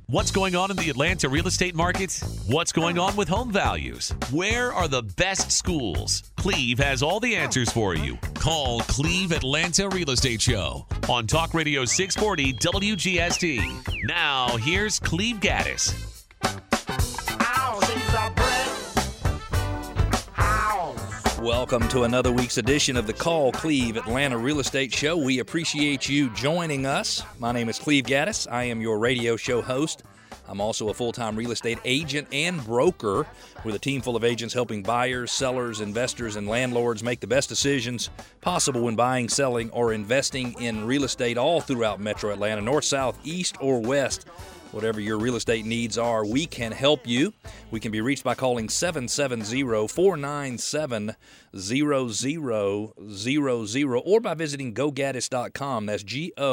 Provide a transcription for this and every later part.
What's going on in the Atlanta real estate market? What's going on with home values? Where are the best schools? Cleve has all the answers for you. Call Cleve Atlanta Real Estate Show on Talk Radio 640 WGST. Now, here's Cleve Gaddis. Welcome to another week's edition of the Call Cleve Atlanta Real Estate Show. We appreciate you joining us. My name is Cleve Gaddis. I am your radio show host. I'm also a full-time real estate agent and broker with a team full of agents helping buyers, sellers, investors, and landlords make the best decisions possible when buying, selling, or investing in real estate all throughout Metro Atlanta, north, south, east, or west. Whatever your real estate needs are, we can help you. We can be reached by calling 770-497-0000 or by visiting GoGaddis.com. That's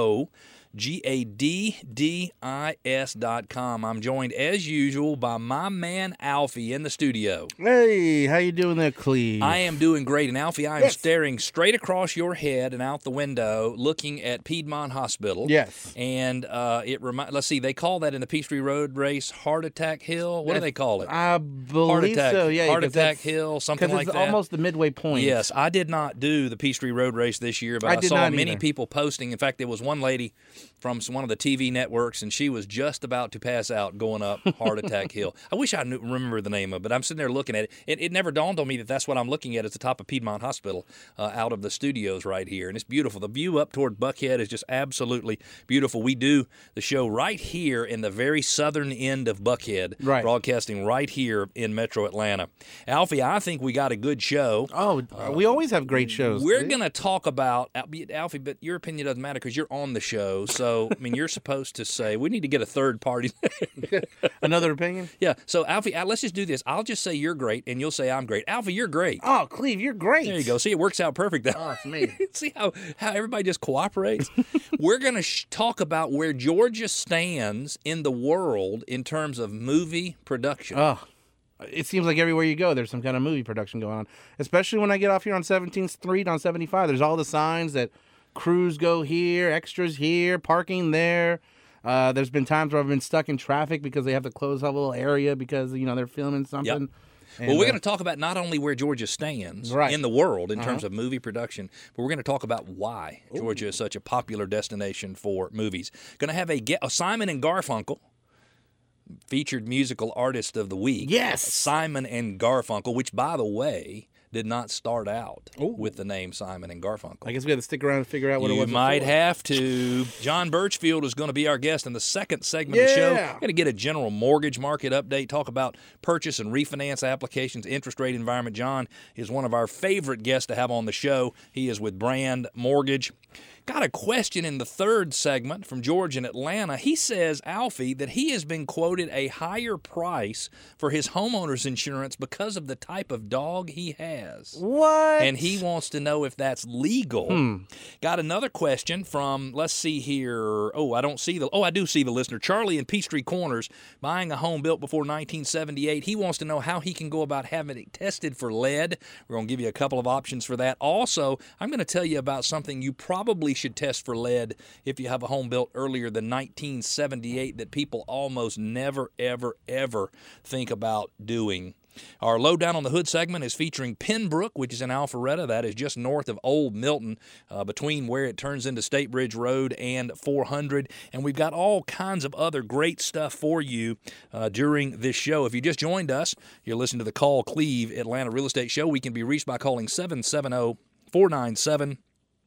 GoGaddis.com. I'm joined, as usual, by my man, Alfie, in the studio. Hey, how you doing there, Cleve? I am doing great. And, Alfie, I am staring straight across your head and out the window, looking at Piedmont Hospital. Yes. And let's see, they call that in the Peachtree Road Race Heart Attack Hill. What do they call it? I believe so, yeah. Heart Attack Hill, something like that. Because it's almost the midway point. Yes, I did not do the Peachtree Road Race this year, but I saw many people posting. In fact, there was one lady from one of the TV networks, and she was just about to pass out going up Heart Attack Hill. I wish I remember the name of it, but I'm sitting there looking at it. It never dawned on me that that's what I'm looking at. It's the top of Piedmont Hospital out of the studios right here, and it's beautiful. The view up toward Buckhead is just absolutely beautiful. We do the show right here in the very southern end of Buckhead, broadcasting right here in Metro Atlanta. Alfie, I think we got a good show. Oh, we always have great shows. We're going to talk about, Alfie, but your opinion doesn't matter because you're on the show, so I mean, you're supposed to say, we need to get a third party. Another opinion? Yeah. So, Alfie, let's just do this. I'll just say you're great, and you'll say I'm great. Alfie, you're great. Oh, Cleve, you're great. There you go. See, it works out perfect. Oh, it's me. See how everybody just cooperates? We're going to talk about where Georgia stands in the world in terms of movie production. Oh, it seems like everywhere you go, there's some kind of movie production going on. Especially when I get off here on 17th Street on 75. There's all the signs that crews go here, extras here, parking there. There's been times where I've been stuck in traffic because they have to close a little area because, they're filming something. Yep. And, well, we're going to talk about not only where Georgia stands in the world in terms of movie production, but we're going to talk about why Georgia is such a popular destination for movies. Going to have a Simon and Garfunkel, featured musical artist of the week. Yes. Simon and Garfunkel, which, by the way, did not start out with the name Simon and Garfunkel. I guess we have to stick around and figure out what it was. You might have to. John Birchfield is going to be our guest in the second segment of the show. We're going to get a general mortgage market update, talk about purchase and refinance applications, interest rate environment. John is one of our favorite guests to have on the show. He is with Brand Mortgage. Got a question in the third segment from George in Atlanta. He says, Alfie, that he has been quoted a higher price for his homeowner's insurance because of the type of dog he has. What? And he wants to know if that's legal. Got another question from, let's see here. I do see the listener. Charlie in Peachtree Corners, buying a home built before 1978. He wants to know how he can go about having it tested for lead. We're going to give you a couple of options for that. Also, I'm going to tell you about something you probably should test for lead if you have a home built earlier than 1978 that people almost never, ever, ever think about doing. Our Lowdown on the Hood segment is featuring Pembroke, which is in Alpharetta. That is just north of Old Milton, between where it turns into State Bridge Road and 400. And we've got all kinds of other great stuff for you during this show. If you just joined us, you're listening to the Call Cleve Atlanta Real Estate Show. We can be reached by calling 770-497-0000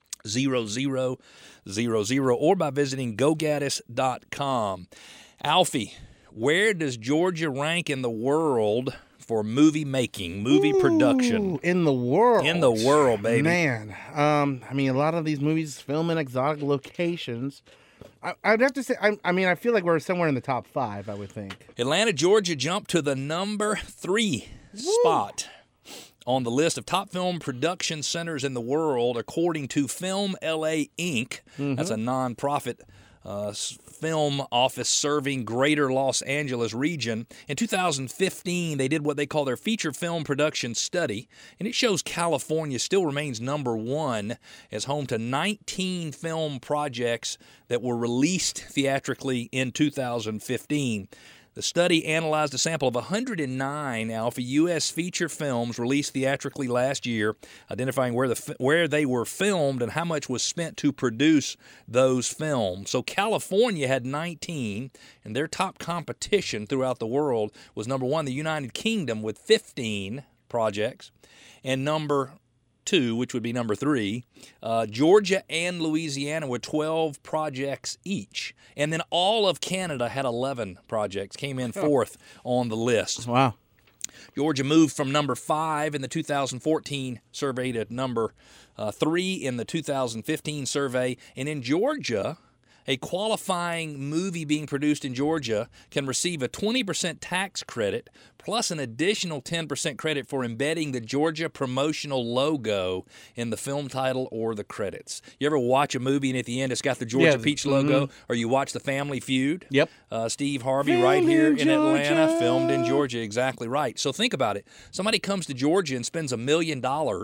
or by visiting GoGaddis.com. Alfie, where does Georgia rank in the world for movie making, movie production? In the world. In the world, baby. Man, a lot of these movies film in exotic locations. I'd have to say, I feel like we're somewhere in the top 5, I would think. Atlanta, Georgia jumped to the number 3 spot on the list of top film production centers in the world, according to Film LA Inc. That's a nonprofit film office serving greater Los Angeles region. In 2015, they did what they call their feature film production study, and it shows California still remains number one as home to 19 film projects that were released theatrically in 2015. The study analyzed a sample of 109 Alfie U.S. feature films released theatrically last year, identifying where they were filmed and how much was spent to produce those films. So California had 19, and their top competition throughout the world was number one, the United Kingdom, with 15 projects, and number two, which would be number three, Georgia and Louisiana with 12 projects each. And then all of Canada had 11 projects, came in fourth on the list. Wow. Georgia moved from number 5 in the 2014 survey to number 3 in the 2015 survey. And in Georgia, a qualifying movie being produced in Georgia can receive a 20% tax credit plus an additional 10% credit for embedding the Georgia promotional logo in the film title or the credits. You ever watch a movie and at the end it's got the Georgia Peach logo? Or you watch The Family Feud? Yep. Steve Harvey filmed right here in Georgia. Atlanta, filmed in Georgia. Exactly right. So think about it. Somebody comes to Georgia and spends $1 million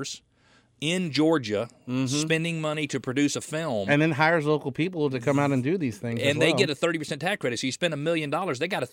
in Georgia, spending money to produce a film. And then hires local people to come out and do these things. And they get a 30% tax credit. So you spend $1 million, they got a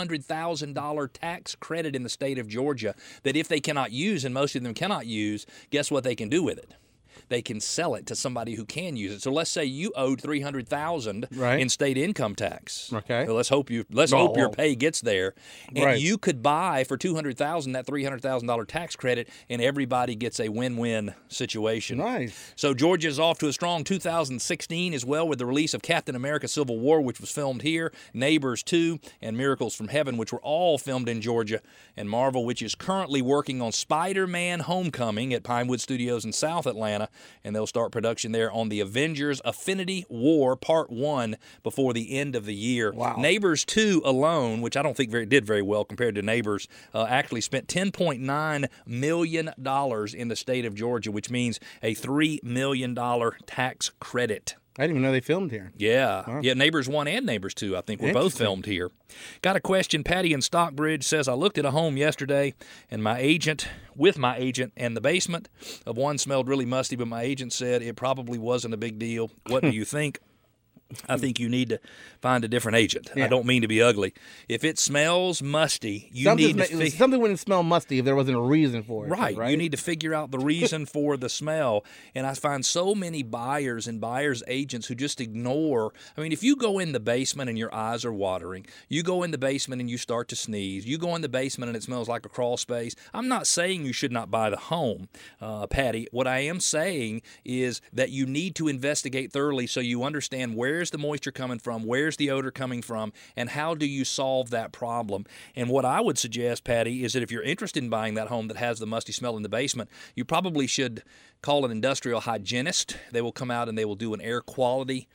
$300,000 tax credit in the state of Georgia that if they cannot use, and most of them cannot use, guess what they can do with it? They can sell it to somebody who can use it. So let's say you owed $300,000 in state income tax. Okay. So let's hope your pay gets there, and you could buy for $200,000 that $300,000 tax credit, and everybody gets a win-win situation. Nice. So Georgia is off to a strong 2016 as well with the release of Captain America: Civil War, which was filmed here, Neighbors 2, and Miracles from Heaven, which were all filmed in Georgia, and Marvel, which is currently working on Spider-Man: Homecoming at Pinewood Studios in South Atlanta, and they'll start production there on the Avengers: Affinity War Part 1 before the end of the year. Wow. Neighbors 2 alone, which I don't think did very well compared to Neighbors, actually spent $10.9 million in the state of Georgia, which means a $3 million tax credit. I didn't even know they filmed here. Yeah. Wow. Yeah, Neighbors 1 and Neighbors 2, I think, were both filmed here. Got a question. Patty in Stockbridge says, I looked at a home yesterday, and my agent and the basement of one smelled really musty, but my agent said it probably wasn't a big deal. What do you think? I think you need to find a different agent. Yeah. I don't mean to be ugly. If it smells musty, Something wouldn't smell musty if there wasn't a reason for it. Right. You need to figure out the reason for the smell. And I find so many buyers and buyers agents who just ignore. I mean, if you go in the basement and your eyes are watering, you go in the basement and you start to sneeze, you go in the basement and it smells like a crawl space, I'm not saying you should not buy the home, Patty. What I am saying is that you need to investigate thoroughly so you understand where's the moisture coming from, where's the odor coming from, and how do you solve that problem. And what I would suggest, Patty, is that if you're interested in buying that home that has the musty smell in the basement, you probably should call an industrial hygienist. They will come out and they will do an air quality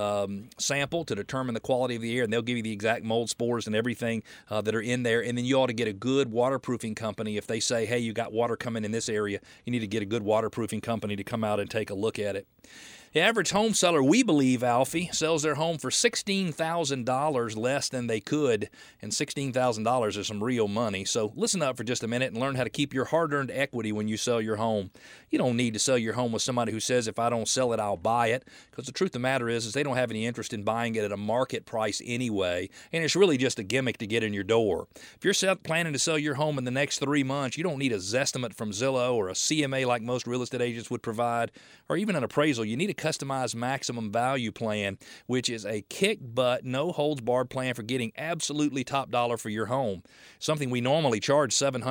sample to determine the quality of the air, and they'll give you the exact mold spores and everything that are in there. And then you ought to get a good waterproofing company. If they say, hey, you got water coming in this area, you need to get a good waterproofing company to come out and take a look at it. The average home seller, we believe, Alfie, sells their home for $16,000 less than they could, and $16,000 is some real money. So listen up for just a minute and learn how to keep your hard-earned equity when you sell your home. You don't need to sell your home with somebody who says, if I don't sell it, I'll buy it, because the truth of the matter is they don't have any interest in buying it at a market price anyway, and it's really just a gimmick to get in your door. If you're planning to sell your home in the next 3 months, you don't need a Zestimate from Zillow or a CMA like most real estate agents would provide, or even an appraisal. You need a customized maximum value plan, which is a kick-butt, no-holds-barred plan for getting absolutely top dollar for your home. Something we normally charge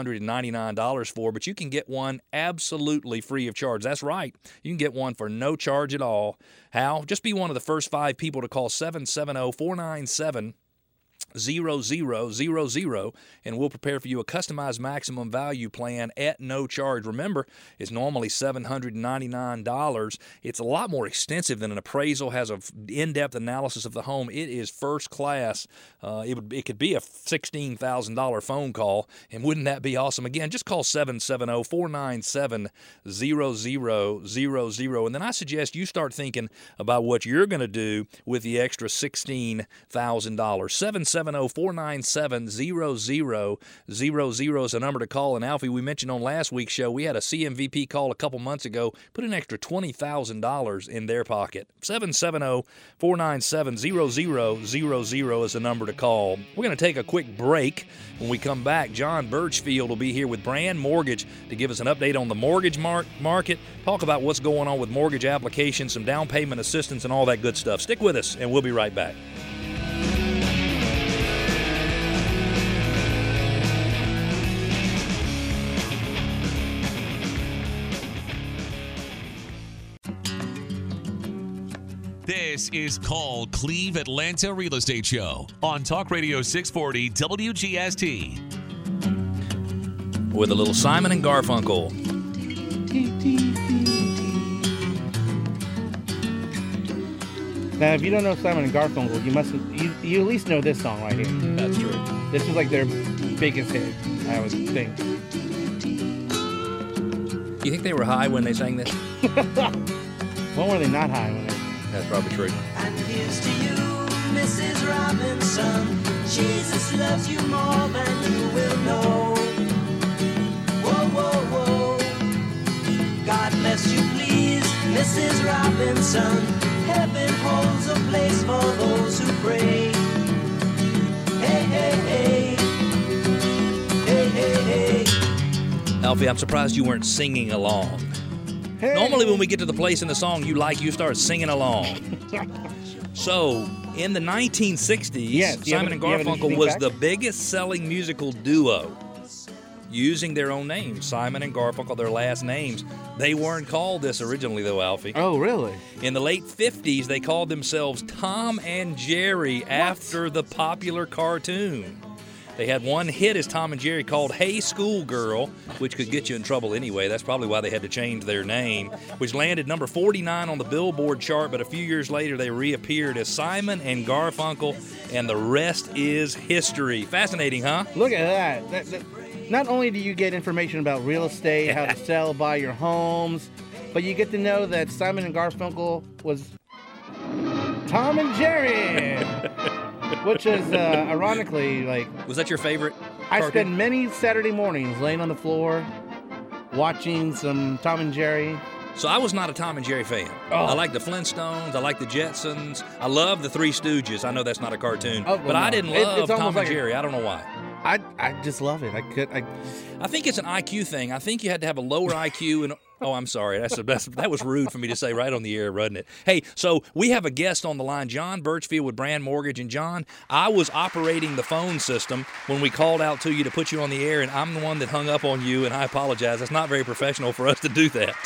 $799 for, but you can get one absolutely free of charge. That's right. You can get one for no charge at all. How? Just be one of the first 5 people to call 770-497 0000, and we'll prepare for you a customized maximum value plan at no charge. Remember, it's normally $799. It's a lot more extensive than an appraisal, has an in-depth analysis of the home. It is first class. It could be a $16,000 phone call, and wouldn't that be awesome? Again, just call 770-497-0000, and then I suggest you start thinking about what you're going to do with the extra $16,000. 770-497-0000 is a number to call. And Alfie, we mentioned on last week's show, we had a CMVP call a couple months ago, put an extra $20,000 in their pocket. 770-497-0000 is the number to call. We're going to take a quick break. When we come back, John Birchfield will be here with Brand Mortgage to give us an update on the mortgage market, talk about what's going on with mortgage applications, some down payment assistance, and all that good stuff. Stick with us, and we'll be right back. This is Call Cleve Atlanta Real Estate Show on Talk Radio 640 WGST. With a little Simon and Garfunkel. Now, if you don't know Simon and Garfunkel, you at least know this song right here. That's true. This is like their biggest hit, I would think. You think they were high when they sang this? When were they not high when they... That's probably true. And here's to you, Mrs. Robinson. Jesus loves you more than you will know. Whoa, whoa, whoa. God bless you, please, Mrs. Robinson. Heaven holds a place for those who pray. Hey, hey, hey. Hey, hey, hey. Alfie, I'm surprised you weren't singing along. Hey. Normally when we get to the place in the song you start singing along. So, in the 1960s, Yes, Simon and you have an Garfunkel interesting was fact? the biggest selling musical duo using their own names. Simon and Garfunkel, their last names. They weren't called this originally, though, Alfie. Oh, really? In the late 50s, they called themselves Tom and Jerry after the popular cartoon. They had one hit as Tom and Jerry called Hey Schoolgirl, which could get you in trouble anyway. That's probably why they had to change their name, which landed number 49 on the Billboard chart, but a few years later they reappeared as Simon and Garfunkel, and the rest is history. Fascinating, huh? Look at that. Not only do you get information about real estate, how to sell, buy your homes, but you get to know that Simon and Garfunkel was Tom and Jerry. Which is, ironically, like... Was that your favorite I cartoon? spend many Saturday mornings laying on the floor, watching some Tom and Jerry. So I was not a Tom and Jerry fan. Oh. I like the Flintstones. I like the Jetsons. I love the Three Stooges. I know that's not a cartoon, Oh, well, but I no. didn't It's love almost Tom like and a- Jerry. I don't know why. I just love it. I think it's an IQ thing. I think you had to have a lower IQ and... Oh, I'm sorry. That was rude for me to say right on the air, wasn't it? Hey, so we have a guest on the line, John Birchfield with Brand Mortgage. And John, I was operating the phone system when we called out to you to put you on the air, and I'm the one that hung up on you, and I apologize. It's not very professional for us to do that.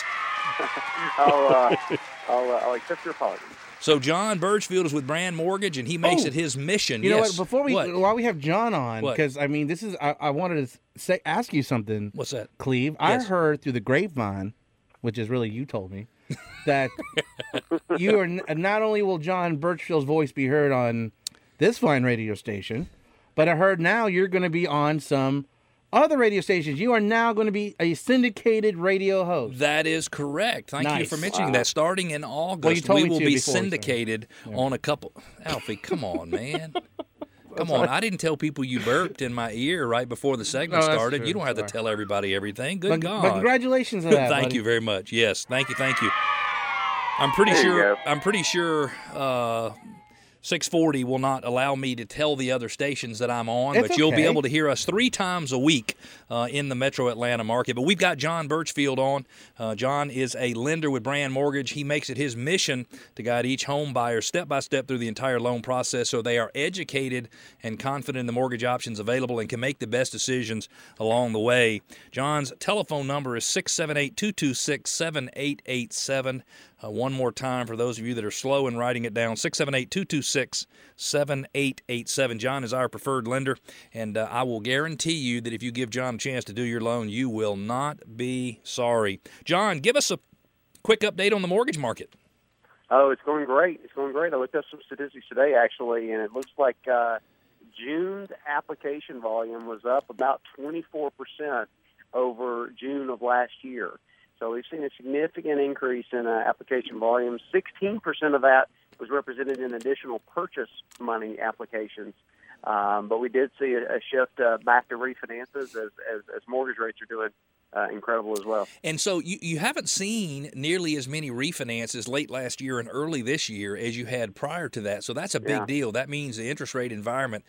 I'll accept your apology. So John Birchfield is with Brand Mortgage, and he makes it his mission. You know Yes. what? While we have John on, What? because I mean, this is I wanted to ask you something. What's that? Cleve? Yes. I heard through the grapevine, which is really you told me, that you are not only will John Birchfield's voice be heard on this fine radio station, but I heard now you're going to be on some other radio stations. You are now going to be a syndicated radio host. That is correct. Thank you Nice. for mentioning that. Starting in August, Well, you told we me will to be before, so- syndicated on a couple. Alfie, come on, man. Come on. I didn't tell people you burped in my ear right before the segment No, that's started. true. You don't have to Sorry. tell everybody everything. Good God. But congratulations on that. Thank buddy. you very much. Yes, thank you. I'm pretty There you sure. go. I'm pretty sure. 640 will not allow me to tell the other stations that I'm on, It's but you'll be okay. able to hear us 3 times a week in the metro Atlanta market. But we've got John Birchfield on. John is a lender with Brand Mortgage. He makes it his mission to guide each home buyer step by step through the entire loan process so they are educated and confident in the mortgage options available and can make the best decisions along the way. John's telephone number is 678-226-7887. One more time for those of you that are slow in writing it down, 678-226-7887. John is our preferred lender, and I will guarantee you that if you give John a chance to do your loan, you will not be sorry. John, give us a quick update on the mortgage market. Oh, it's going great. It's going great. I looked up some statistics today, actually, and it looks like June's application volume was up about 24% over June of last year. So we've seen a significant increase in application volume. 16% of that was represented in additional purchase money applications. But we did see a shift back to refinances as mortgage rates are doing incredible as well. And so you haven't seen nearly as many refinances late last year and early this year as you had prior to that. So that's a big deal. That means the interest rate environment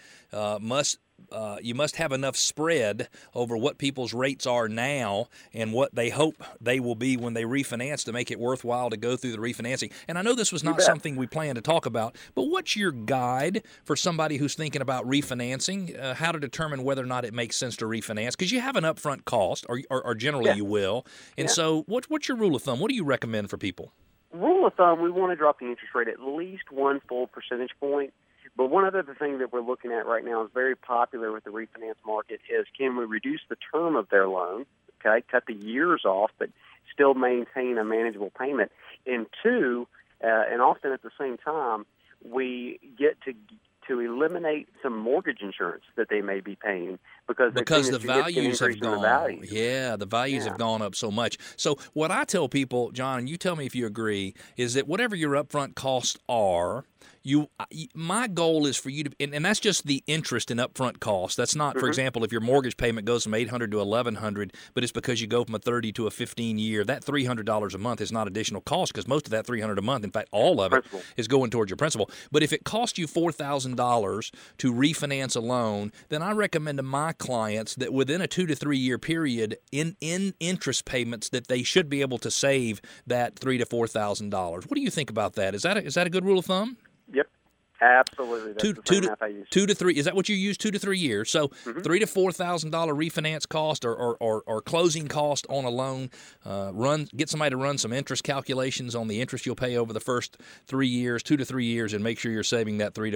you must have enough spread over what people's rates are now and what they hope they will be when they refinance to make it worthwhile to go through the refinancing. And I know this was not something we plan to talk about, but what's your guide for somebody who's thinking about refinancing, how to determine whether or not it makes sense to refinance? Because you have an upfront cost, or generally you will. And so what's your rule of thumb? What do you recommend for people? Rule of thumb, we want to drop the interest rate at least 1 full percentage point. But one other thing that we're looking at right now is very popular with the refinance market is, can we reduce the term of their loan, okay, cut the years off, but still maintain a manageable payment? And two, and often at the same time, we get to eliminate some mortgage insurance that they may be paying because the values have gone. Yeah, the values have gone up so much. So what I tell people, John, and you tell me if you agree, is that whatever your upfront costs are, my goal is for you to, and that's just the interest and upfront cost. That's not, for example, if your mortgage payment goes from $800 to $1,100, but it's because you go from a 30 to a 15 year. That $300 a month is not additional cost because most of that $300 a month, in fact, all of it is going towards your principal. But if it costs you $4,000 to refinance a loan, then I recommend to my clients that within a 2 to 3 year period in interest payments that they should be able to save that $3,000 to $4,000. What do you think about that? Is that a good rule of thumb? Yep, absolutely. That's the same math I use. 2 to 3. Is that what you use? 2 to 3 years. So $3,000 to $4,000 refinance cost or closing cost on a loan. Get somebody to run some interest calculations on the interest you'll pay over the first 3 years, 2 to 3 years, and make sure you're saving that $3,000 to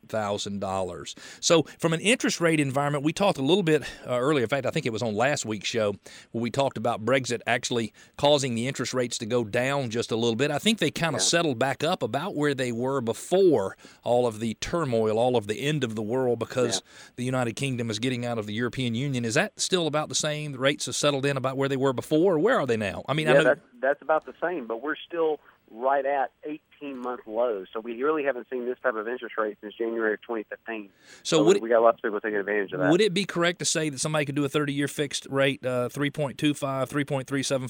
$4,000. So from an interest rate environment, we talked a little bit earlier. In fact, I think it was on last week's show where we talked about Brexit actually causing the interest rates to go down just a little bit. I think they kind of settled back up about where they were before all of the turmoil, all of the end of the world because the United Kingdom is getting out of the European Union. Is that still about the same? The rates have settled in about where they were before, or where are they now? I mean, I know that's about the same, but we're still right at 18-month lows. So we really haven't seen this type of interest rate since January of 2015. So we got lots of people taking advantage of that. Would it be correct to say that somebody could do a 30-year fixed rate, 3.25, 3.375,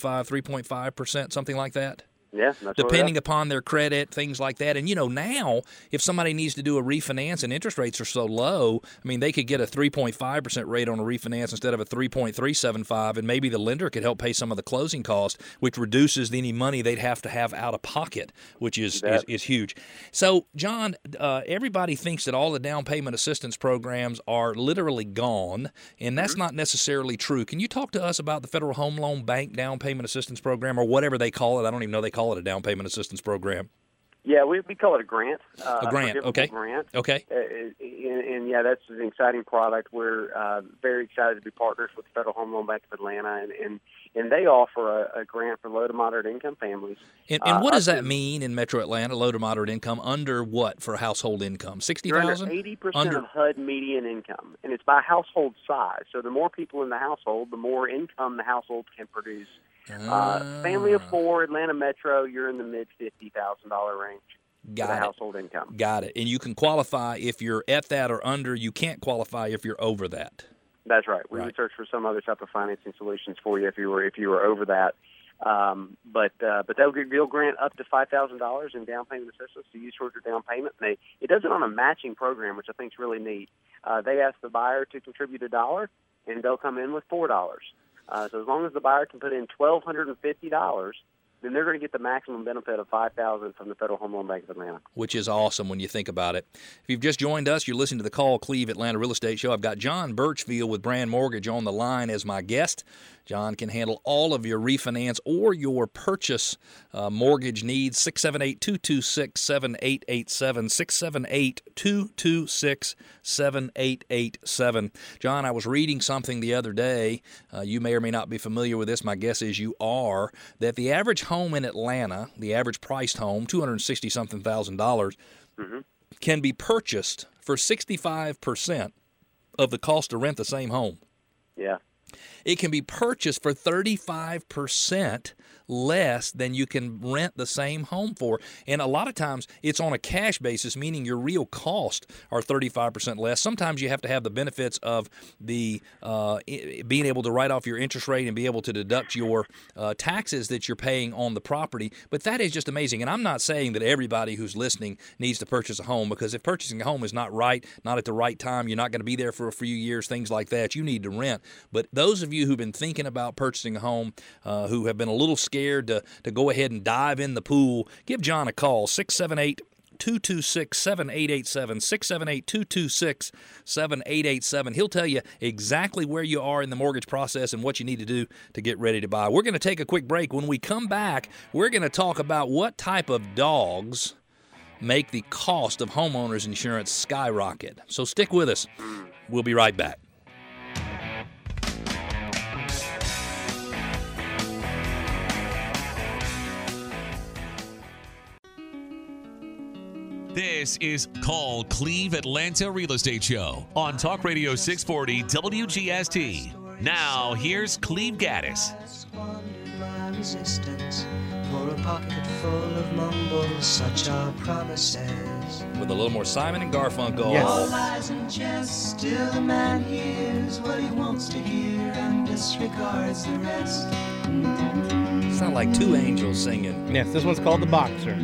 3.5%, something like that? Yeah, depending upon their credit, things like that. And, now, if somebody needs to do a refinance and interest rates are so low, I mean, they could get a 3.5% rate on a refinance instead of a 3.375, and maybe the lender could help pay some of the closing costs, which reduces any money they'd have to have out of pocket, which is huge. So, John, everybody thinks that all the down payment assistance programs are literally gone, and that's not necessarily true. Can you talk to us about the Federal Home Loan Bank down payment assistance program, or whatever they call it? I don't even know they call it a down payment assistance program. Yeah, we call it a grant. A grant, okay. Grant. Okay. And that's an exciting product. We're very excited to be partners with the Federal Home Loan Bank of Atlanta, and they offer a grant for low to moderate income families. And what does that mean in Metro Atlanta, low to moderate income? Under what for household income? $60,000? 80% of HUD median income, and it's by household size. So the more people in the household, the more income the household can produce. Family of 4, Atlanta Metro, you're in the mid $50,000 range. Got it. Household income. Got it. And you can qualify if you're at that or under. You can't qualify if you're over that. That's right. We would search for some other type of financing solutions for you if you were over that. But they'll grant up to $5,000 in down payment assistance to use towards your down payment. And it does it on a matching program, which I think is really neat. They ask the buyer to contribute $1, and they'll come in with $4. So as long as the buyer can put in $1,250, then they're going to get the maximum benefit of $5,000 from the Federal Home Loan Bank of Atlanta. Which is awesome when you think about it. If you've just joined us, you're listening to the Call Cleve Atlanta Real Estate Show. I've got John Birchfield with Brand Mortgage on the line as my guest. John can handle all of your refinance or your purchase mortgage needs. 678-226-7887. 678-226-7887. John, I was reading something the other day. You may or may not be familiar with this. My guess is you are. That the average home in Atlanta, the average priced home, $260-something thousand, can be purchased for 65% of the cost to rent the same home. Yeah. It can be purchased for 35% less than you can rent the same home for. And a lot of times it's on a cash basis, meaning your real costs are 35% less. Sometimes you have to have the benefits of the being able to write off your interest rate and be able to deduct your taxes that you're paying on the property. But that is just amazing. And I'm not saying that everybody who's listening needs to purchase a home, because if purchasing a home is not right, not at the right time, you're not going to be there for a few years, things like that, you need to rent. But those of you who've been thinking about purchasing a home, who have been a little scared to go ahead and dive in the pool, give John a call, 678-226-7887, 678-226-7887. He'll tell you exactly where you are in the mortgage process and what you need to do to get ready to buy. We're going to take a quick break. When we come back, we're going to talk about what type of dogs make the cost of homeowners insurance skyrocket. So stick with us. We'll be right back. This is Call Cleve Atlanta Real Estate Show on Talk Radio 640 WGST. Now, here's Cleve Gaddis. My resistance for a pocket full of mumbles, such are promises. With a little more Simon and Garfunkel. Yes. All lies and jest, still a man hears what he wants to hear and disregards the rest. Sound like two angels singing. Yes, this one's called The Boxer.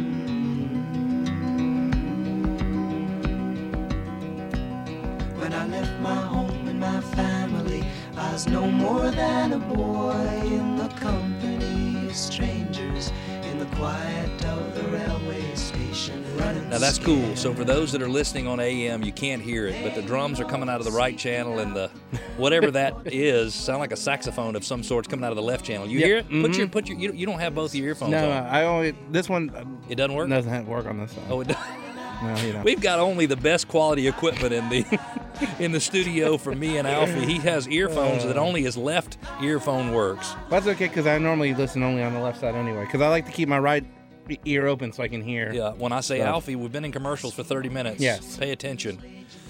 When I left my home and my family, I was no more than a boy in the company of strangers, in the quiet of the railway station, running. Now that's cool. So for those that are listening on AM, you can't hear it, but the drums are coming out of the right channel, and the whatever that is sound like a saxophone of some sort coming out of the left channel. You hear it? Put your you don't have both of your earphones No, on. I only this one It doesn't work. doesn't work on this side. Oh, it does. No, you know. We've got only the best quality equipment in the in the studio for me and Alfie. He has earphones that only his left earphone works. That's okay, because I normally listen only on the left side anyway, because I like to keep my right ear open so I can hear. Yeah, when I say So- Alfie, we've been in commercials for 30 minutes. Yes. Pay attention.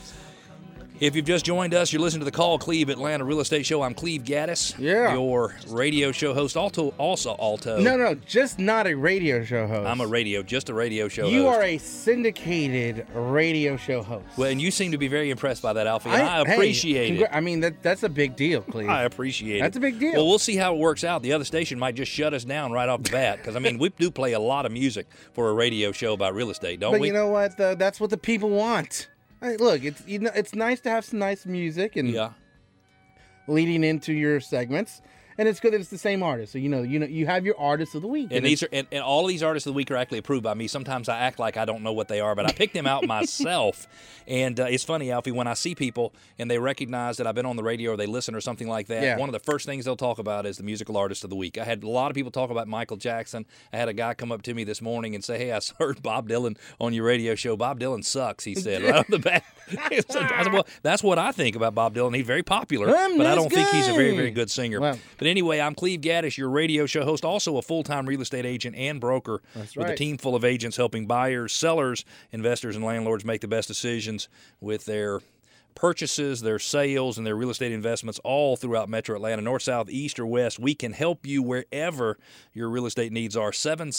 If you've just joined us, you're listening to the Call Cleve Atlanta Real Estate Show. I'm Cleve Gaddis, Yeah. your radio show host. Also Alto. No, just not a radio show host. I'm just a radio show You host. are a syndicated radio show host. Well, and you seem to be very impressed by that, Alfie, and I appreciate it. I mean, that's a big deal, Cleve. I appreciate it. That's a big deal. Well, we'll see how it works out. The other station might just shut us down right off the bat, because, I mean, we do play a lot of music for a radio show about real estate, don't But we? you know what? Though? That's what the people want. Hey, look, it's nice to have some nice music and Yeah. leading into your segments, and it's good that it's the same artist. So you have your artist of the week, And these are and all of these artists of the week are actually approved by me. Sometimes I act like I don't know what they are, but I picked them out myself. And it's funny, Alfie, when I see people and they recognize that I've been on the radio or they listen or something like that, Yeah. one of the first things they'll talk about is the musical artist of the week. I had a lot of people talk about Michael Jackson. I had a guy come up to me this morning and say, "Hey, I heard Bob Dylan on your radio show. Bob Dylan sucks," he said, right off the bat. I said, well, that's what I think about Bob Dylan. He's very popular, but I don't think he's a very, very good singer. Well- But anyway, I'm Cleve Gaddis, your radio show host, also a full-time real estate agent and broker That's with a right. team full of agents helping buyers, sellers, investors, and landlords make the best decisions with their purchases, their sales, and their real estate investments all throughout Metro Atlanta, north, south, east, or west. We can help you wherever your real estate needs are.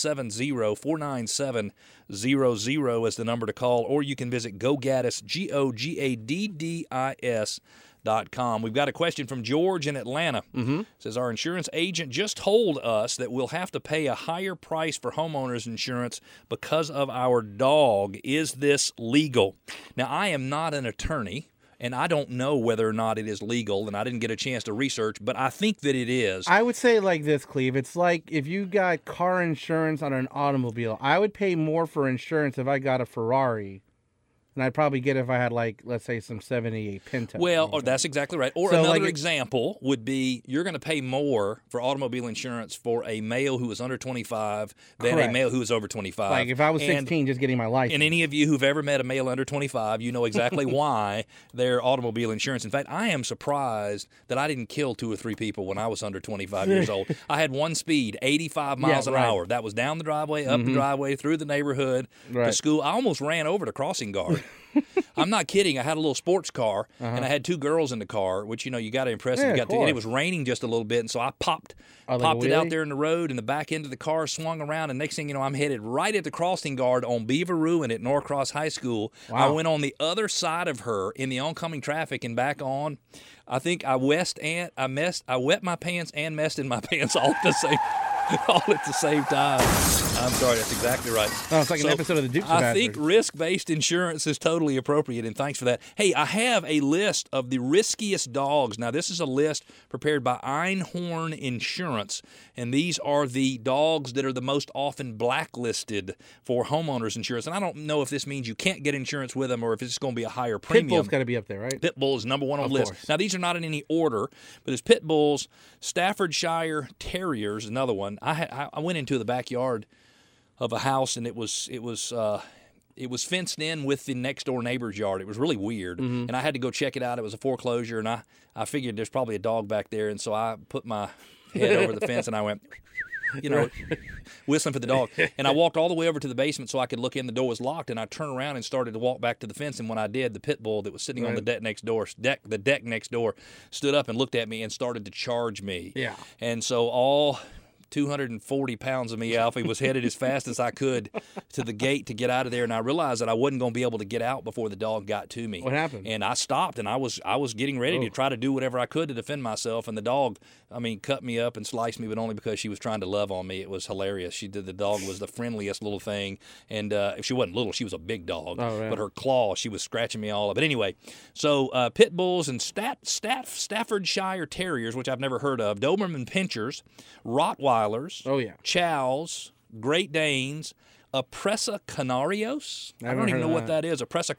770-497-00 is the number to call, or you can visit GoGaddis, GoGaddis.com. We've got a question from George in Atlanta. Says, our insurance agent just told us that we'll have to pay a higher price for homeowners insurance because of our dog. Is this legal? Now, I am not an attorney, and I don't know whether or not it is legal, and I didn't get a chance to research, but I think that it is. I would say like this, Cleve. It's like if you got car insurance on an automobile, I would pay more for insurance if I got a Ferrari than I'd probably get if I had, like, let's say, some 78 Pinto. Well, or that's exactly right. Or So, another like, example would be you're going to pay more for automobile insurance for a male who is under 25 than Correct. a male who is over 25. Like, if I was And- 16 just getting my license. And any of you who've ever met a male under 25, you know exactly why their automobile insurance. In fact, I am surprised that I didn't kill 2 or 3 people when I was under 25 years old. I had one speed, 85 miles an right. hour. That was down the driveway, up the driveway, through the neighborhood, to Right. school. I almost ran over the crossing guard. I'm not kidding. I had a little sports car, and I had 2 girls in the car, which, you know, you got to impress them. Yeah, You of got to, and it course. was raining just a little bit, and so I popped like a it out wheelie? there in the road, and the back end of the car swung around, and next thing you know, I'm headed right at the crossing guard on Beaver Ruin at Norcross High School. I Wow. went on the other side of her in the oncoming traffic and back on. I think I wet my pants and messed in my pants all at the same time. I'm sorry, that's exactly right. Oh, it's like an episode of the Dukes of I Hazzard. think risk-based insurance is totally appropriate, and thanks for that. Hey, I have a list of the riskiest dogs. Now, this is a list prepared by Einhorn Insurance, and these are the dogs that are the most often blacklisted for homeowners insurance. And I don't know if this means you can't get insurance with them or if it's going to be a higher premium. Pitbull's got to be up there, right? Pit Bull is number 1 on Of the list. course. Now, these are not in any order, but it's Pit Bulls, Staffordshire Terriers, another one. I went into the backyard of a house, and it was fenced in with the next door neighbor's yard. It was really weird, and I had to go check it out. It was a foreclosure, and I figured there's probably a dog back there, and so I put my head over the fence and I went, you know, whistling for the dog. And I walked all the way over to the basement so I could look in. The door was locked, and I turned around and started to walk back to the fence. And when I did, the pit bull that was sitting on the deck next door, stood up and looked at me and started to charge me. Yeah. And so all 240 pounds of me, Alfie, was headed as fast as I could to the gate to get out of there, and I realized that I wasn't going to be able to get out before the dog got to me. What happened? And I stopped, and I was getting ready to try to do whatever I could to defend myself, and the dog, cut me up and sliced me, but only because she was trying to love on me. It was hilarious. The dog was the friendliest little thing, and if she wasn't little, she was a big dog. Oh, right. But her claw, she was scratching me all up. But anyway, so Pit Bulls and Staffordshire Terriers, which I've never heard of, Doberman Pinschers, Rottweilers, Oh, yeah. Chows, Great Danes, Presa Canarios. I Never don't even heard know of what that. that is. Presa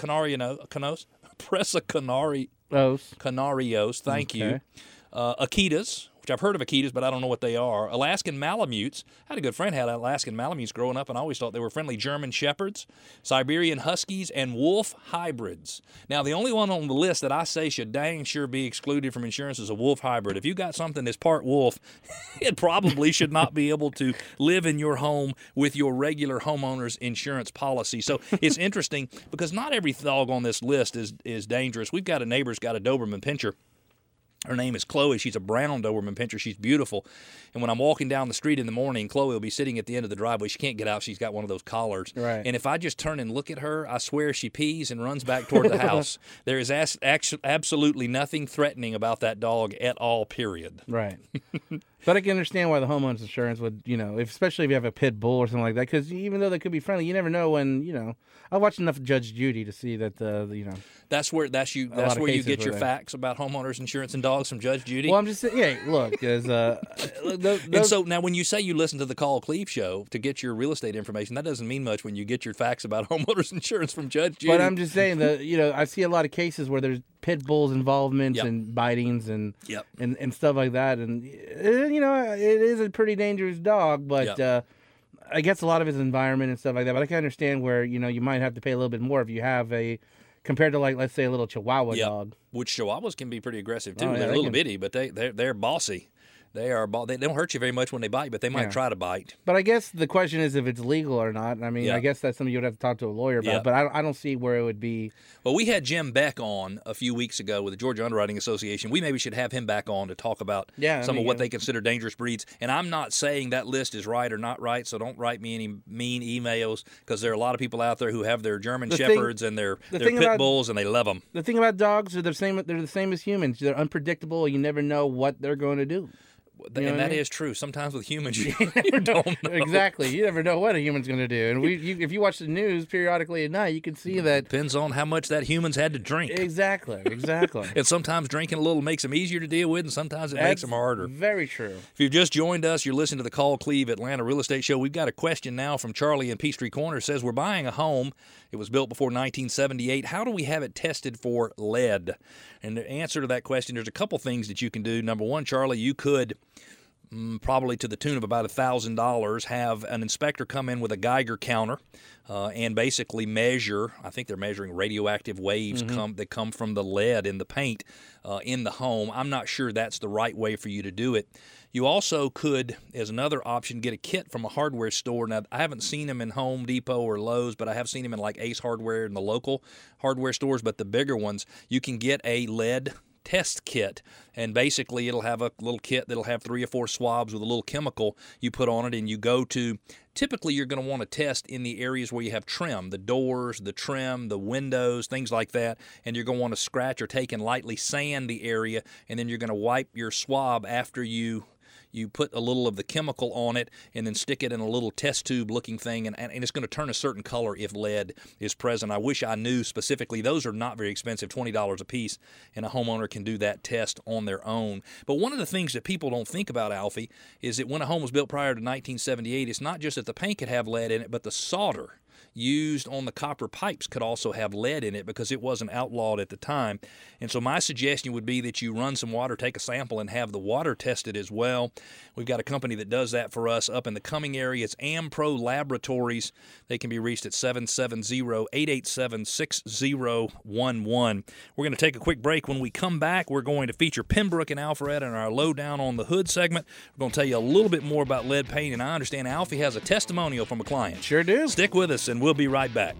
Canarios. Those. Canarios, thank you. Okay. Akitas, which I've heard of Akitas, but I don't know what they are. Alaskan Malamutes. I had a good friend who had Alaskan Malamutes growing up, and I always thought they were friendly. German Shepherds, Siberian Huskies, and Wolf Hybrids. Now, the only one on the list that I say should dang sure be excluded from insurance is a Wolf Hybrid. If you got something that's part wolf, it probably should not be able to live in your home with your regular homeowner's insurance policy. So it's interesting because not every dog on this list is dangerous. We've got a neighbor's got a Doberman Pinscher. Her name is Chloe. She's a brown Doberman Pinscher. She's beautiful. And when I'm walking down the street in the morning, Chloe will be sitting at the end of the driveway. She can't get out. She's got one of those collars. Right. And if I just turn and look at her, I swear she pees and runs back toward the house. There is absolutely nothing threatening about that dog at all, period. Right. But I can understand why the homeowners insurance would, especially if you have a pit bull or something like that, because even though they could be friendly, you never know when, I watched enough Judge Judy to see that, That's where lot you of cases get where your they- facts about homeowners insurance and dogs from Judge Judy. Well, I'm just saying, yeah, look, because, And so now when you say you listen to the Call Cleve show to get your real estate information, that doesn't mean much when you get your facts about homeowners insurance from Judge Judy. but I'm just saying that, I see a lot of cases where there's pit bulls involvement Yep. and bitings and, Yep. and stuff like that. And, it is a pretty dangerous dog, but, Yep. I guess a lot of it's environment and stuff like that. But I can understand where, you might have to pay a little bit more if you have compared to, like, let's say a little Chihuahua Yep. dog. Which Chihuahuas can be pretty aggressive too. Oh, yeah, They're a they little can- bitty, but they're bossy. They don't hurt you very much when they bite, but they might Yeah. try to bite. But I guess the question is if it's legal or not. I mean, Yeah. I guess that's something you would have to talk to a lawyer about. Yeah. But I don't see where it would be. Well, we had Jim Beck on a few weeks ago with the Georgia Underwriting Association. We maybe should have him back on to talk about Yeah, some I of mean, what yeah. they consider dangerous breeds. And I'm not saying that list is right or not right, so don't write me any mean emails because there are a lot of people out there who have their German The thing- Shepherds and their thing pit about- bulls, and they love them. The thing about dogs, they're the same as humans. They're unpredictable. You never know what they're going to do. You know And what I that mean? is true. Sometimes with humans, you don't know. Exactly. You never know what a human's going to do. And if you watch the news periodically at night, you can see that. Depends on how much that human's had to drink. Exactly. And sometimes drinking a little makes them easier to deal with, and sometimes it makes them harder. Very true. If you've just joined us, you're listening to the Call Cleve Atlanta Real Estate Show. We've got a question now from Charlie in Peachtree Corners. Says, we're buying a home. It was built before 1978. How do we have it tested for lead? And the answer to that question, there's a couple things that you can do. Number one, Charlie, you could probably to the tune of about $1,000 have an inspector come in with a Geiger counter and basically measure. I think they're measuring radioactive waves that come from the lead in the paint in the home. I'm not sure that's the right way for you to do it. You also could, as another option, get a kit from a hardware store. Now, I haven't seen them in Home Depot or Lowe's, but I have seen them in like Ace Hardware and the local hardware stores. But the bigger ones, you can get a lead test kit, and basically it'll have a little kit that'll have 3 or 4 swabs with a little chemical you put on it, and you go to, typically you're going to want to test in the areas where you have trim, the doors, the trim, the windows, things like that, and you're going to want to scratch or take and lightly sand the area, and then you're going to wipe your swab after you put a little of the chemical on it and then stick it in a little test tube looking thing, and it's going to turn a certain color if lead is present. I wish I knew specifically. Those are not very expensive, $20 a piece, and a homeowner can do that test on their own. But one of the things that people don't think about, Alfie, is that when a home was built prior to 1978, it's not just that the paint could have lead in it, but the solder used on the copper pipes could also have lead in it because it wasn't outlawed at the time. And so my suggestion would be that you run some water, take a sample, and have the water tested as well. We've got a company that does that for us up in the Cumming area. It's Ampro Laboratories. They can be reached at 770-887-6011. We're going to take a quick break. When we come back, we're going to feature Pembroke and Alpharetta in our Lowdown on the Hood segment. We're going to tell you a little bit more about lead paint, and I understand Alfie has a testimonial from a client. Sure do. Stick with us, and we'll be right back.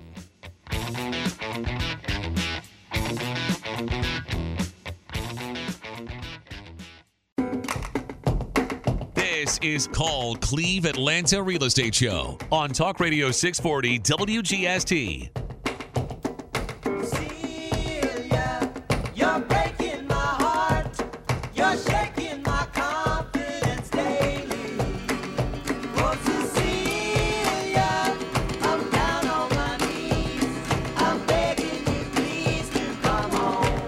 This is Call Cleve Atlanta Real Estate Show on Talk Radio 640 WGST. Celia, you're breaking my heart. You're shaking my confidence daily. Oh, Cecilia, I'm down on my knees. I'm begging you, please, to come home.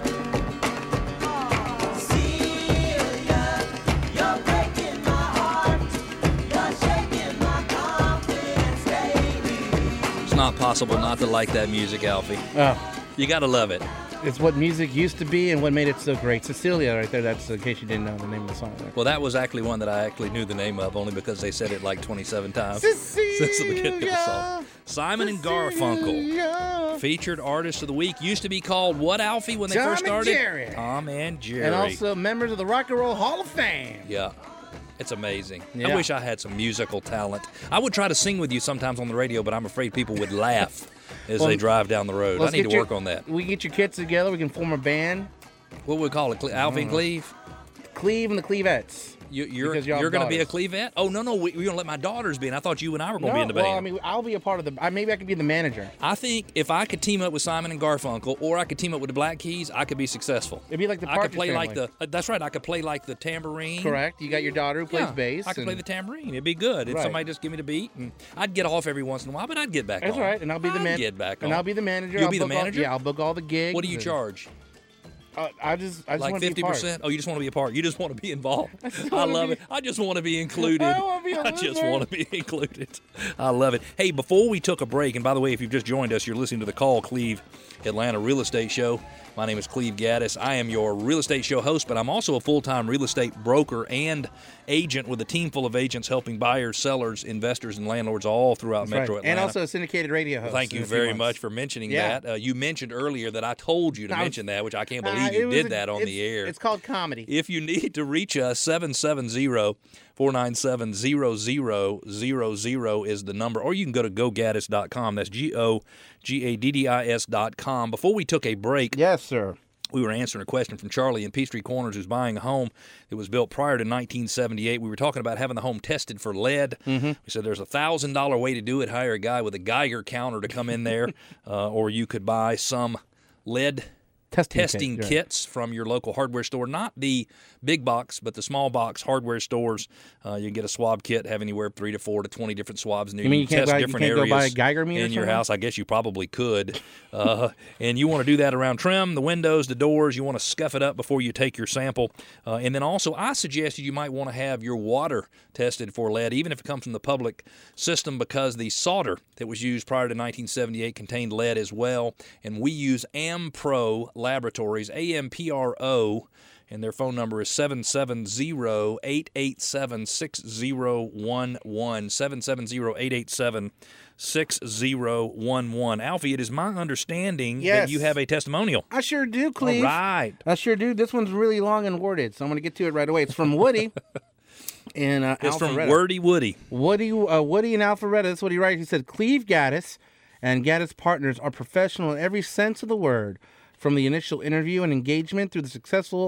Celia, you're breaking my heart. You're shaking my confidence daily. It's not possible not to like that music, Alfie. Oh, You got to love it. it's what music used to be and what made it so great. Cecilia, right there. That's in case you didn't know the name of the song. There. Well, that was actually one that I actually knew the name of, only because they said it like 27 times Cecilia, since the beginning of the song. Simon and Garfunkel, Cecilia. featured artist of the week. Used to be called what, Alfie, when they Tom first and started? Jerry. Tom and Jerry. And also members of the Rock and Roll Hall of Fame. Yeah. It's amazing. I Yeah. wish I had some musical talent. I would try to sing with you sometimes on the radio, but I'm afraid people would laugh as they drive down the road. I Let's need get to your- work on that. We can get your kids together. We can form a band. What would we call it? Alfie and Cleve? Cleve and the Clevettes. You're Because y'all have going to be a daughters. Clevette? Oh, no. We're going to let my daughters be in. I thought you and I were going to be in the band. Well, I mean, I'll be a part of the. Maybe I could be the manager. I think if I could team up with Simon and Garfunkel, or I could team up with the Black Keys, I could be successful. It'd be like the I could Partridge play like Family. that's right. I could play like the tambourine. Correct. You got your daughter who plays Yeah, bass. I could and- play the tambourine. It'd be good if Right. somebody just give me the beat, and I'd get off every once in a while, but I'd get back That's on. all right, and I'll be the I'd manager. get back on. And I'll be the manager. You'll I'll be the book all- manager? Yeah, I'll book all the gigs. What do you and- charge? I just Like want to be a part. 50%? Oh, you just want to be a part. You just want to be involved. I wanna love be- it. I just want to be included. I wanna be a I just loser. want to be included. I love it. Hey, before we took a break, and by the way, if you've just joined us, you're listening to the Call Cleve Atlanta Real Estate Show. My name is Cleve Gaddis. I am your real estate show host, but I'm also a full-time real estate broker and agent with a team full of agents helping buyers, sellers, investors, and landlords all throughout Metro Right. Atlanta. And also a syndicated radio host. Thank in you a few very months. much for mentioning Yeah. that. You mentioned earlier that I told you to No, mention that, which I can't believe It you was did a- that on the it's- air. It's called comedy. If you need to reach us, 770-497-0000 is the number, or you can go to gogaddis.com. That's GOGADDIS.com. Before we took a break, Yes, sir. we were answering a question from Charlie in Peachtree Corners, who's buying a home that was built prior to 1978. We were talking about having the home tested for lead. Mm-hmm. We said there's a $1,000 way to do it. Hire a guy with a Geiger counter to come in there, or you could buy some lead testing kit, kits from your local hardware store, not the big box, but the small box hardware stores. You can get a swab kit, have anywhere 3 to 4 to 20 different swabs. You mean you can't, test different areas go buy a Geiger meter in your somewhere? house? I guess you probably could. And you want to do that around trim, the windows, the doors. You want to scuff it up before you take your sample. And then also, I suggested you might want to have your water tested for lead, even if it comes from the public system, because the solder that was used prior to 1978 contained lead as well. And we use AMPRO Laboratories, AMPRO, and their phone number is 770-887-6011, 770-887-6011. Alfie, it is my understanding that you have a testimonial. I sure do, Cleve. All right. I sure do. This one's really long and worded, so I'm going to get to it right away. It's from Woody. It's from Alpharetta. Wordy Woody. Woody in Alpharetta. That's what he writes. He said, Cleve Gaddis and Gaddis Partners are professional in every sense of the word. From the initial interview and engagement through the successful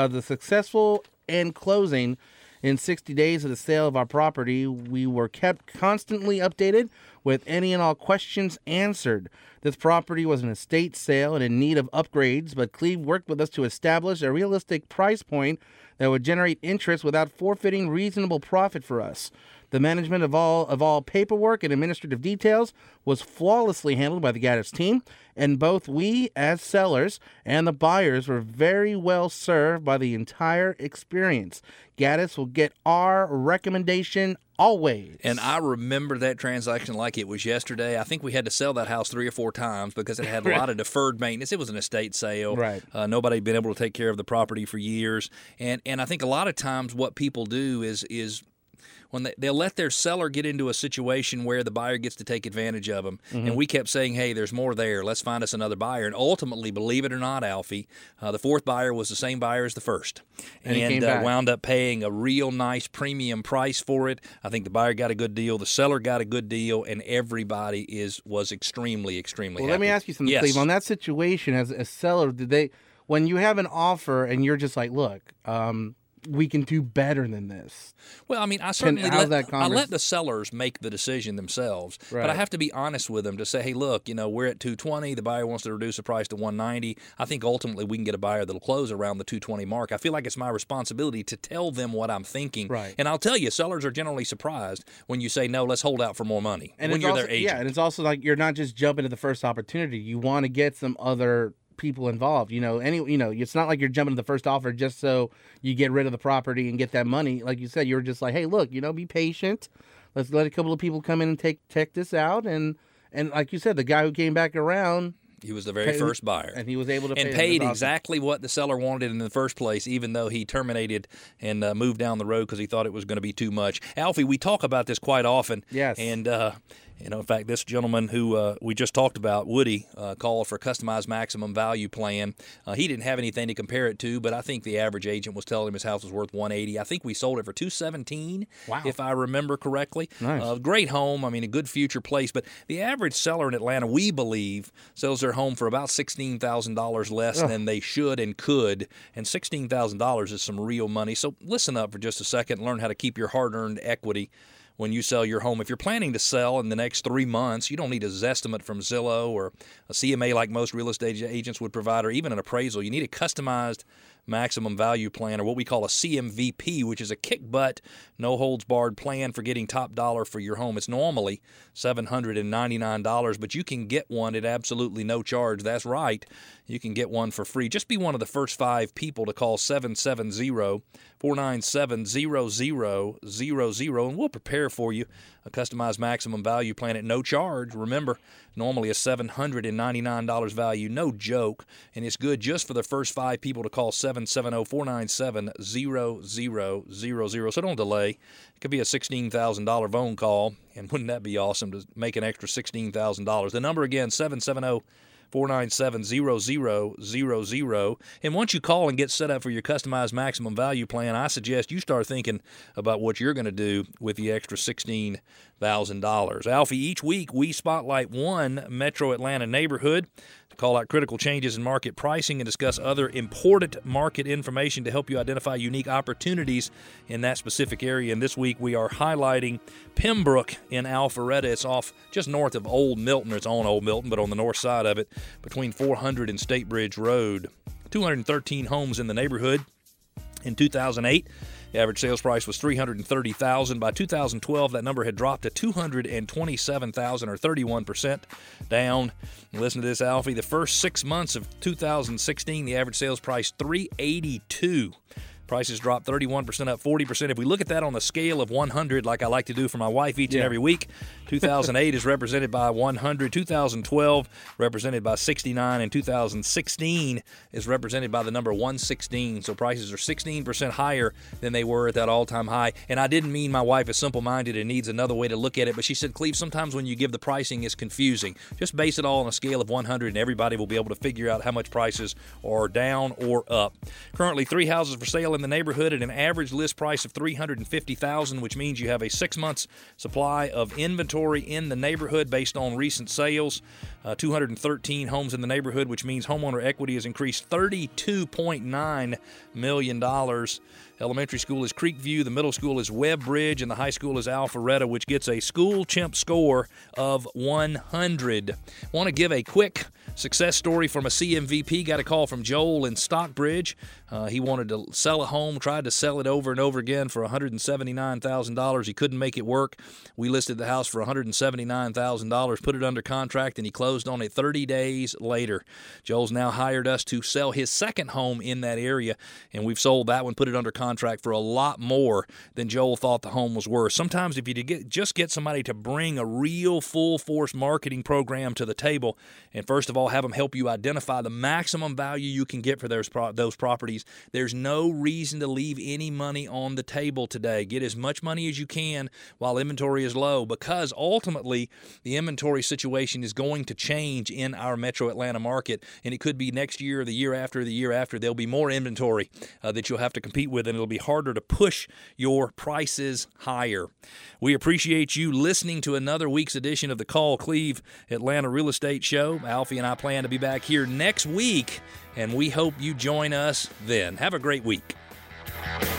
and closing in 60 days of the sale of our property, we were kept constantly updated with any and all questions answered. This property was an estate sale and in need of upgrades, but Cleve worked with us to establish a realistic price point that would generate interest without forfeiting reasonable profit for us. The management of all paperwork and administrative details was flawlessly handled by the Gaddis team, and both we as sellers and the buyers were very well served by the entire experience. Gaddis will get our recommendation always. And I remember that transaction like it was yesterday. I think we had to sell that house 3 or 4 times because it had a lot of deferred maintenance. It was an estate sale. Right. Nobody had been able to take care of the property for years. And I think a lot of times what people do is when they'll let their seller get into a situation where the buyer gets to take advantage of them. Mm-hmm. And we kept saying, hey, there's more there. Let's find us another buyer. And ultimately, believe it or not, Alfie, the 4th buyer was the same buyer as the first. And wound up paying a real nice premium price for it. I think the buyer got a good deal. The seller got a good deal. And everybody was extremely, extremely happy. Let me ask you something, yes. Cleve. On that situation, as a seller, when you have an offer and you're just like, look, we can do better than this. Well, I mean, I certainly let the sellers make the decision themselves, right. But I have to be honest with them to say, hey, look, we're at $220. The buyer wants to reduce the price to $190. I think ultimately we can get a buyer that'll close around the $220 mark. I feel like it's my responsibility to tell them what I'm thinking. Right. And I'll tell you, sellers are generally surprised when you say, no, let's hold out for more money. And when you're their agent. Yeah, and it's also like you're not just jumping to the first opportunity. You want to get some other people involved. It's not like you're jumping to the first offer just so you get rid of the property and get that money. Like you said, you're just like, hey, look, be patient. Let's let a couple of people come in and check this out. And like you said, the guy who came back around, he was the very first buyer. And he was able to pay. And paid exactly what the seller wanted in the first place, even though he terminated and moved down the road because he thought it was going to be too much. Alfie, we talk about this quite often. Yes. And, in fact, this gentleman who we just talked about, Woody, called for a customized maximum value plan. He didn't have anything to compare it to, but I think the average agent was telling him his house was worth $180. I think we sold it for $217, wow, if I remember correctly. Nice. Great home. I mean, a good future place. But the average seller in Atlanta, we believe, sells their home for about $16,000 less than they should and could. And $16,000 is some real money. So listen up for just a second and learn how to keep your hard-earned equity when you sell your home. If you're planning to sell in the next 3 months, you don't need a Zestimate from Zillow or a CMA like most real estate agents would provide, or even an appraisal. You need a customized maximum value plan, or what we call a CMVP, which is a kick-butt, no-holds-barred plan for getting top dollar for your home. It's normally $799, but you can get one at absolutely no charge. That's right. You can get one for free. Just be one of the first 5 people to call 770-497-0000, and we'll prepare for you a customized maximum value plan at no charge. Remember, normally a $799 value, no joke, and it's good just for the first 5 people to call 770-497-0000. So don't delay. It could be a $16,000 phone call, and wouldn't that be awesome to make an extra $16,000? The number again, 770-497-0000. And once you call and get set up for your customized maximum value plan, I suggest you start thinking about what you're going to do with the extra $16,000. Alfie, each week we spotlight one Metro Atlanta neighborhood to call out critical changes in market pricing and discuss other important market information to help you identify unique opportunities in that specific area. And this week we are highlighting Pembroke in Alpharetta. It's off just north of Old Milton. It's on Old Milton, but on the north side of it, between 400 and State Bridge Road. 213 homes in the neighborhood. In 2008, the average sales price was $330,000. By 2012, that number had dropped to $227,000, or 31% down. And listen to this, Alfie. The first 6 months of 2016, the average sales price $382,000. Prices dropped 31%, up 40%. If we look at that on the scale of 100, like I like to do for my wife each and every week, 2008 is represented by 100, 2012 represented by 69, and 2016 is represented by the number 116. So prices are 16% higher than they were at that all-time high. And I didn't mean my wife is simple-minded and needs another way to look at it, but she said, Cleve, sometimes when you give the pricing, it's confusing. Just base it all on a scale of 100, and everybody will be able to figure out how much prices are down or up. Currently, 3 houses for sale in the neighborhood at an average list price of $350,000, which means you have a 6 months supply of inventory in the neighborhood based on recent sales. 213 homes in the neighborhood, which means homeowner equity has increased $32.9 million. Elementary school is Creekview, the middle school is Webb Bridge, and the high school is Alpharetta, which gets a school chimp score of 100. Want to give a quick success story from a CMVP. Got a call from Joel in Stockbridge. He wanted to sell a home, tried to sell it over and over again for $179,000. He couldn't make it work. We listed the house for $179,000, put it under contract, and he closed on it 30 days later. Joel's now hired us to sell his second home in that area, and we've sold that one, put it under contract for a lot more than Joel thought the home was worth. Sometimes if you just get somebody to bring a real full-force marketing program to the table, and first of all have them help you identify the maximum value you can get for those properties, there's no reason to leave any money on the table today. Get as much money as you can while inventory is low, because ultimately the inventory situation is going to change in our metro Atlanta market, and it could be next year, the year after, the year after. There'll be more inventory that you'll have to compete with, and it'll be harder to push your prices higher. We appreciate you listening to another week's edition of the Call Cleve Atlanta Real Estate Show. Alfie and I plan to be back here next week, and we hope you join us then. Have a great week.